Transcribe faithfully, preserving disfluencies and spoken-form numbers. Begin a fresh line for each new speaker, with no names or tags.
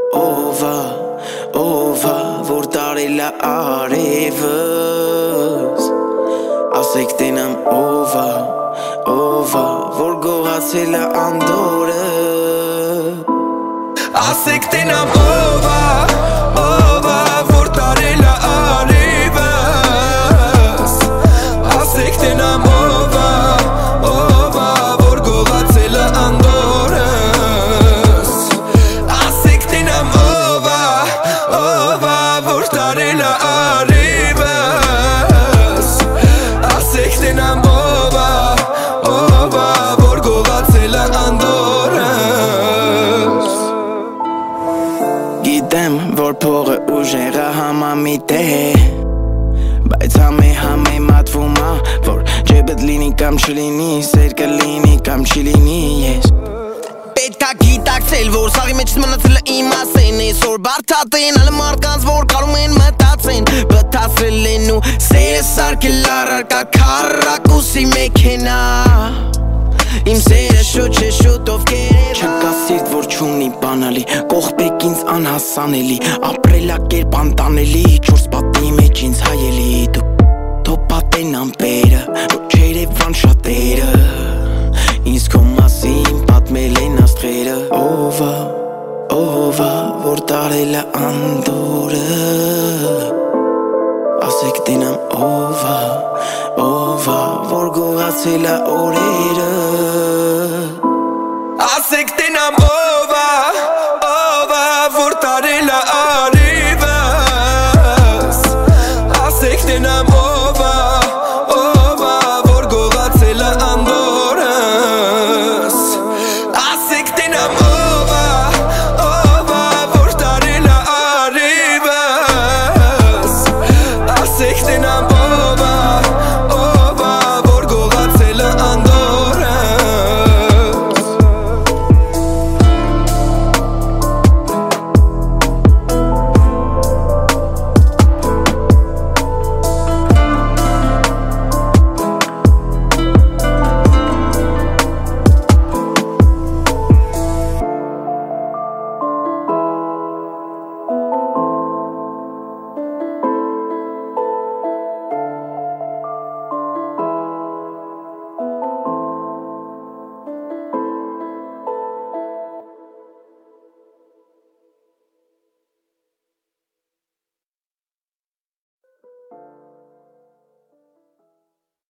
Ova, ova, որ տարել է արևս Ասեք տենամ ova, ova, որ գողացել է անդորը Ասեք տենամ ova, ova, որ տարել է արևս Ասեք տենամ ova, ova, որ գողացել է անդորս Ասեք տենամ ova, ova, որ տարել է արևս Ասեք տենամ ova, ova, որ գողացել է անդորս Գիտեմ, որ փողը ուժեղը համամիտ է Բայց համե համե մատվում ա, որ ջեբդ լինի կամ չլինի Սեր կլինի կամ չի լինի ես Պետք է գիտակցել, որ սաղի մեջ մնացել է իմ ասեն Այսօր բարդատեն, ալը մարդկանց, որ կարում են մտածեն Բթացրել են ու սերը սարկել առարկա քարակուսի մեքենա Իմ սերը շուտ չէ շուտով կերևա Չկա սիրտ, որ չունի բանալի Կողպեք ինձ անհասանելի Ապրելակերպ անտանելի Չորս պատի մեջ ինձ հայելի Դու թող պատեն ամպերը Որ չերևան շատերը Ինձ քո մասին պատմել են աստղերը Ova, ova, որ տարել է անդորը Ասեք տենամ ova, ova, որ գողացել է օրերը Ասեք տենամ ova